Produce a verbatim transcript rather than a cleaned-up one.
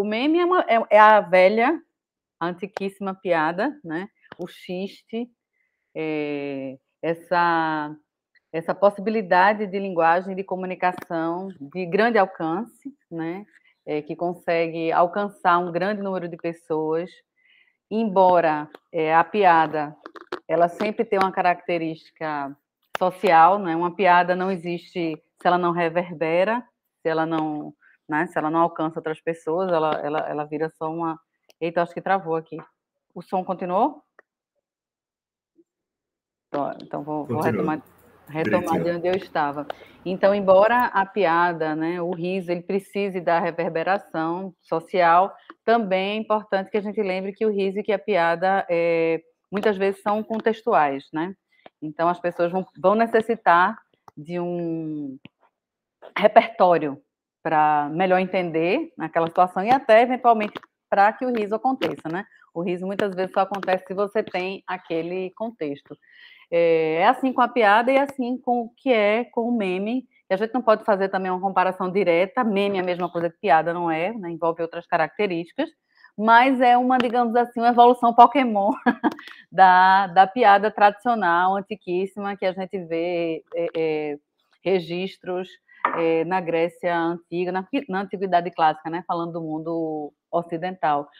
o meme é, uma, é, é a velha, antiquíssima piada, né? O xiste, é, essa, essa possibilidade de linguagem, de comunicação de grande alcance, né? É, que consegue alcançar um grande número de pessoas, embora é, a piada ela sempre tem uma característica social, né? Uma piada não existe se ela não reverbera, se ela não, né? Se ela não alcança outras pessoas, ela, ela, ela vira só uma... Eita, acho que travou aqui. O som continuou? Então, vou, vou Continua. retomar, retomar de Direitinho. onde eu estava. Então, embora a piada, né, o riso, ele precise da reverberação social, também é importante que a gente lembre que o riso e que a piada é, muitas vezes são contextuais, né? Então, as pessoas vão, vão necessitar de um repertório para melhor entender aquela situação e até, eventualmente, para que o riso aconteça, né? O riso muitas vezes só acontece se você tem aquele contexto. É assim com a piada e assim com o que é com o meme. E a gente não pode fazer também uma comparação direta. Meme é a mesma coisa que piada, não é? Né? Envolve outras características. Mas é uma, digamos assim, uma evolução Pokémon da, da piada tradicional, antiquíssima, que a gente vê é, é, registros é, na Grécia Antiga, na, na Antiguidade Clássica, né? Falando do mundo ocidental.